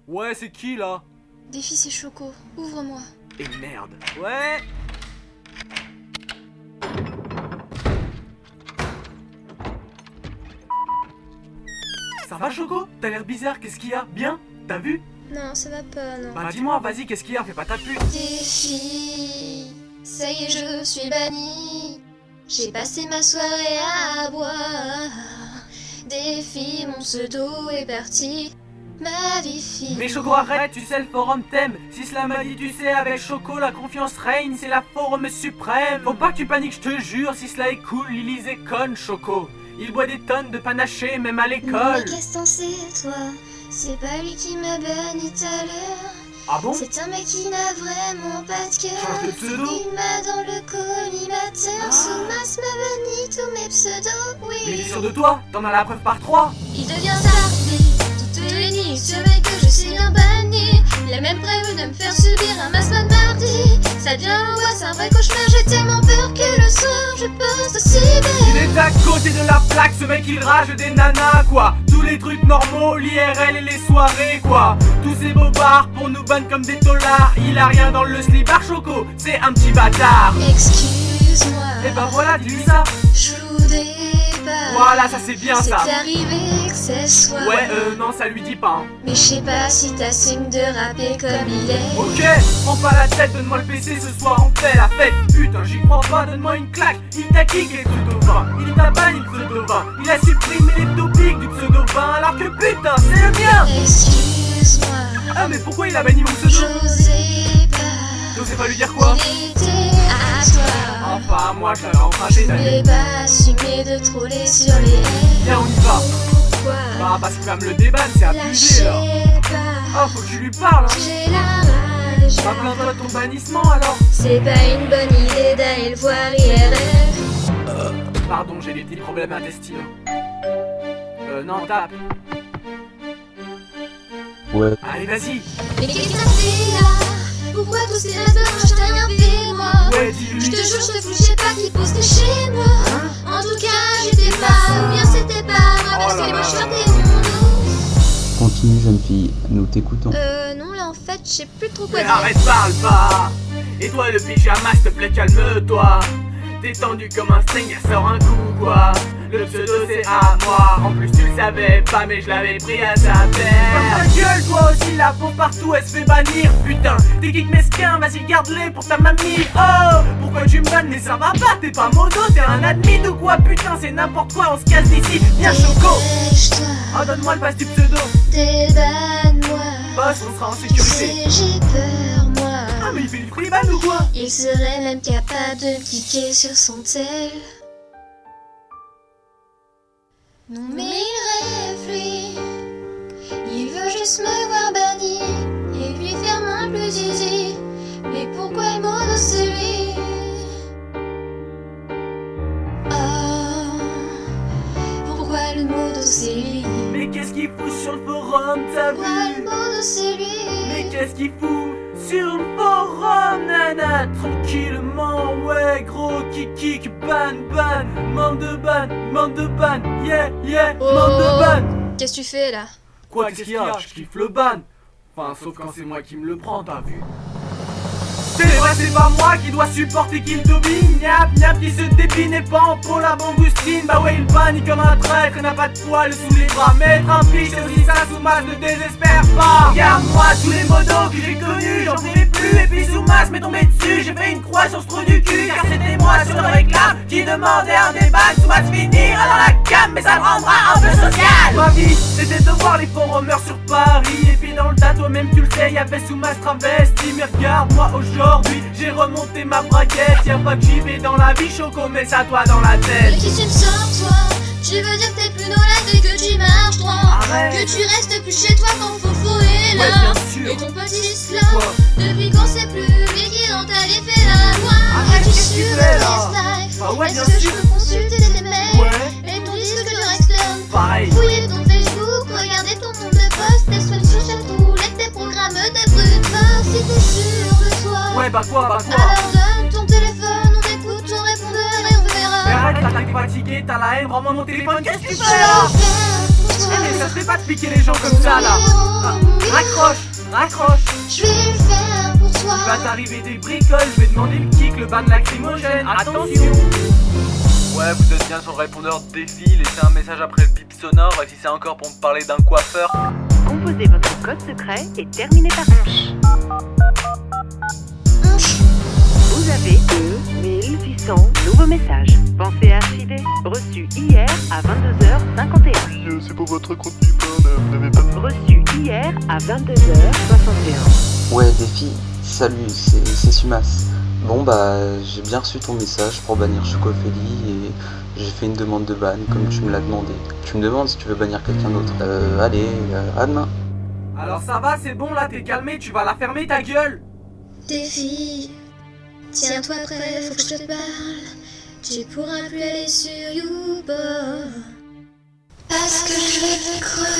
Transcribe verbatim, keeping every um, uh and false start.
Ouais, c'est qui là? Défi, c'est Choco. Ouvre-moi. Et merde. Ouais. Ça va Choco? T'as l'air bizarre, qu'est-ce qu'il y a? Bien? T'as vu? Non, ça va pas, non. Bah dis-moi, vas-y, qu'est-ce qu'il y a? Fais pas ta pute. Défi, ça y est, je suis banni. J'ai passé ma soirée à boire. Défi, mon pseudo est parti. Ma vie fille. Mais Choco, arrête, tu sais, le forum t'aime. Si cela m'a dit, tu sais, avec Choco, la confiance règne, c'est la forum suprême. Faut pas que tu paniques, je te jure, si cela est cool, Lily est conne, Choco. Il boit des tonnes de panaché, même à l'école. Mais qu'est-ce t'en sais, toi? C'est pas lui qui m'a banni tout à l'heure. Ah bon? C'est un mec qui n'a vraiment pas de cœur. Change de pseudo. Il m'a dans le collimateur. Ah. Soumas m'a banni tous mes pseudos, oui. Mais t'es sûr de toi? T'en as la preuve par trois. Il devient tardi, toutes les nuits. Ce mec que je sais bien banni. Il a même prévu de me faire subir un massman mardi. Ça devient l'angoisse, un vrai cauchemar. J'ai tellement peur que le soir je poste aussi Il belle. est à côté de la plaque, ce mec il rage des nanas quoi. Tous les trucs normaux, l'I R L et les soirées quoi. Tous ces bobards pour nous ban comme des tolards. Il a rien dans le slibard Choco, c'est un petit bâtard. Excuse-moi, Et ben voilà, dis-lui ça. je voudrais pas. Voilà, ça c'est bien ça. C'est arrivé que ce soit. Ouais, euh, non, ça lui dit pas. Hein. Mais je sais pas si t'assumes de rapper comme il est. Ok, prends pas la tête, donne-moi le P C ce soir, on fait la fête. Putain, j'y crois pas, donne-moi une claque. Il t'a kick les pseudo-vins, il t'a banni le pseudo-vin. Il a supprimé les topics du pseudo-vin, alors que putain, c'est le mien. Excuse-moi, Ah, mais pourquoi il a banni mon pseudo? j'osais pas. T'osais pas lui dire quoi? Il était à toi. Enfin, moi je l'avais emprunté, Je t'as voulais vu. pas assumer de troller sur les haies. Viens, on y va. Pourquoi Bah, parce qu'il va me le débanne, c'est abusé là. lâchez pas. Oh, faut que tu lui parles. Hein. J'ai la rage. Bah, plains-toi de ton bannissement alors. C'est pas une bonne idée d'aller le voir I R L. Pardon, j'ai des petits problèmes intestinaux. Euh, non, tape. Ouais. Allez, vas-y. Mais qu'est-ce que t'as fait là? Pourquoi tous ces masters, je t'ai rien fait moi? Ouais, Je dis-lui. te jure, je te fous, je sais pas qui postait chez moi. Hein? En tout cas, j'étais pas, ou bien c'était pas grave, parce Oh que là les là moches là sortaient de mon dos. Continue, jeune fille, nous t'écoutons. Euh, non, là en fait, je sais plus trop quoi Mais dire. arrête, parle pas. Et toi, le pyjama, s'il te plaît, calme-toi. T'es tendu comme un string, elle sort un coup, quoi. Le pseudo, c'est à moi. En plus, tu le savais pas, mais je l'avais pris à ta terre. Comme ta gueule, toi aussi, la peau partout, elle se fait bannir. Putain, t'es geek mesquin, vas-y, garde-les pour ta mamie. Oh, pourquoi tu me bannes? Mais ça va pas, t'es pas modo, t'es un admin ou quoi? Putain, c'est n'importe quoi, on se casse d'ici. Viens, Choco. Dépêche-toi, Oh, donne-moi le pass du pseudo. débanne-moi. Boss, on sera en Tu sécurité. sais, j'ai peur, moi. Ah, mais il fait du free ban ou quoi? Il serait même capable de cliquer sur son tel. Non mais il rêve lui. Il veut juste me voir banni et puis faire moins plus zizi. Mais pourquoi le mot c'est lui? Oh, pourquoi le mot c'est lui? Mais qu'est-ce qu'il fout sur le forum, t'as Pourquoi vu? le mot c'est lui? Mais qu'est-ce qu'il fout sur le forum, nana? Tranquillement, ouais, gros, kick, kick, ban, ban, man de ban, man de ban, yeah, yeah, man de ban. Qu'est-ce que tu fais là? Quoi, qu'est-ce qu'il y a? Je kiffe le ban. Enfin, sauf quand c'est moi qui me le prends, t'as vu? C'est vrai, c'est pas moi qui dois supporter qu'il domine. Niap, niap, qui se dépine et pas en pour la bangoustine. Bah ouais, il bannit comme un traître et n'a pas de poils sous les bras. Mettre un piche, c'est aussi ça sous masse, ne désespère pas. Regarde-moi tous les modos que j'ai connus, j'en pouvais plus. Et puis sous masse m'est tombé dessus, j'ai fait une croix sur ce trou du cul. Car c'était moi sur le réclame qui demandait un débat. Sous masse finira dans la cam, mais ça me rendra un peu social. Ma vie, c'était de voir les forumers sur Paris. Et puis dans le tas, toi-même tu le sais, y'avait sous masse travesti. Mais regarde-moi aujourd'hui, j'ai remonté ma braquette. Y'a pas que j'y vais dans la vie, Choco, mais ça toi dans la tête. Mais qu'est-ce que tu me sors toi? Tu veux dire que t'es plus dans la vie, que tu marches droit, Arrête. que tu restes plus chez toi quand Fofo est là. Ouais, bien sûr. Et ton petit slam, Quoi? depuis quand c'est plus lui qui dans ta vie fait la loi? Arrête, Es-tu qu'est-ce que tu sûr fais, de là? Life? Bah ouais, bien Est-ce que sûr. je peux consulter tes mails? Ouais, Et ton disque dur externe? pareil. Fouiller ton Facebook, regarder ton nombre de posts, tes swims social, tous les tes programmes, tes brutes force. Si t'es sûr de toi, Ouais, bah quoi, bah quoi? alors donne ton téléphone, on t'écoute ton répondeur et on Mais verra. arrête, là, t'es fatigué, t'as la haine, rends-moi mon téléphone, qu'est-ce que tu fais Je là? viens pour toi. Eh mais ça se fait pas de piquer les gens comme ça là. Ah, raccroche, raccroche. Je vais le faire pour toi. Il va t'arriver des bricoles, je vais demander le kick, le ban lacrymogène. Attention. Ouais, vous êtes bien sur le répondeur de défi, laissez un message après le bip sonore et si c'est encore pour me parler d'un coiffeur. Composez votre code secret et terminez par hanche. Vous avez deux mille huit cents nouveaux messages. Pensez à archiver. Reçu hier à vingt-deux heures cinquante et un. Oui, euh, c'est pour votre compte du pain, vous n'avez pas... Reçu hier à vingt-deux heures soixante et un. Ouais, défi, salut, c'est c'est Sumas. Bon bah, j'ai bien reçu ton message pour bannir Chocophélie et j'ai fait une demande de ban comme tu me l'as demandé. Tu me demandes si tu veux bannir quelqu'un d'autre. Euh, allez, euh, à demain. Alors ça va, c'est bon là, t'es calmé, tu vas la fermer ta gueule. Défi, tiens-toi prêt, faut que je te parle. Tu pourras plus aller sur YouPorn. Parce que je vais te crever.